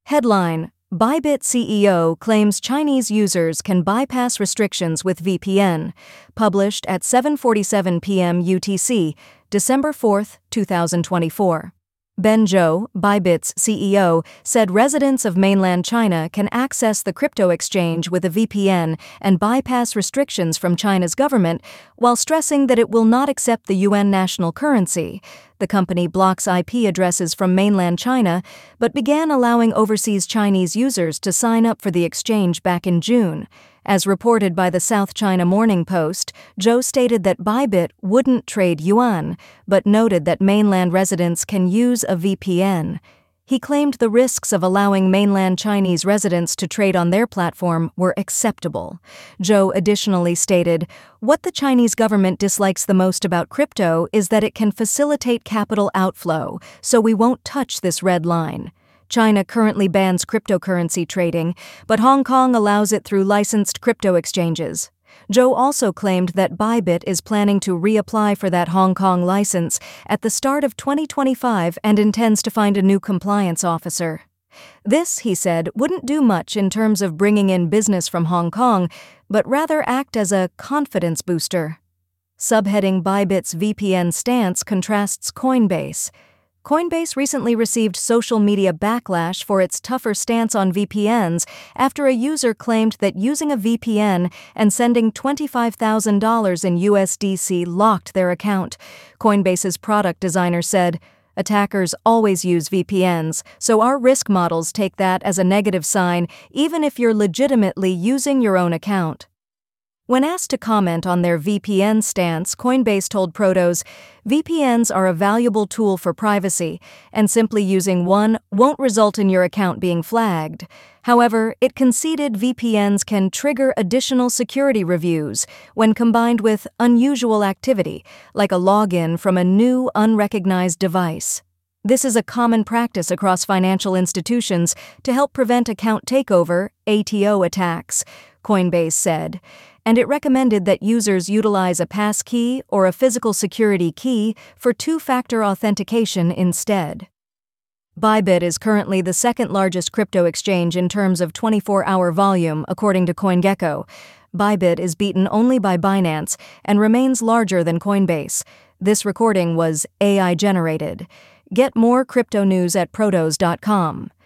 Headline: Bybit CEO claims Chinese users can bypass restrictions with VPN. Published at 7:47 p.m. UTC, December 4, 2024. Ben Zhou, Bybit's CEO, said residents of mainland China can access the crypto exchange with a VPN and bypass restrictions from China's government, while stressing that it will not accept the yuan national currency. The company blocks IP addresses from mainland China, but began allowing overseas Chinese users to sign up for the exchange back in June. As reported by the South China Morning Post, Zhou stated that Bybit wouldn't trade yuan, but noted that mainland residents can use a VPN. He claimed the risks of allowing mainland Chinese residents to trade on their platform were acceptable. Zhou additionally stated, "What the Chinese government dislikes the most about crypto is that it can facilitate capital outflow, so we won't touch this red line." China currently bans cryptocurrency trading, but Hong Kong allows it through licensed crypto exchanges. Zhou also claimed that Bybit is planning to reapply for that Hong Kong license at the start of 2025 and intends to find a new compliance officer. This, he said, wouldn't do much in terms of bringing in business from Hong Kong, but rather act as a confidence booster. Subheading: Bybit's VPN stance contrasts Coinbase. Coinbase recently received social media backlash for its tougher stance on VPNs after a user claimed that using a VPN and sending $25,000 in USDC locked their account. Coinbase's product designer said, "Attackers always use VPNs, so our risk models take that as a negative sign, even if you're legitimately using your own account." When asked to comment on their VPN stance, Coinbase told Protos, "VPNs are a valuable tool for privacy, and simply using one won't result in your account being flagged." However, it conceded VPNs can trigger additional security reviews when combined with unusual activity, like a login from a new, unrecognized device. This is a common practice across financial institutions to help prevent account takeover, ATO attacks, Coinbase said, and it recommended that users utilize a passkey or a physical security key for two-factor authentication instead. Bybit is currently the second-largest crypto exchange in terms of 24-hour volume, according to CoinGecko. Bybit is beaten only by Binance and remains larger than Coinbase. This recording was AI-generated. Get more crypto news at Protos.com.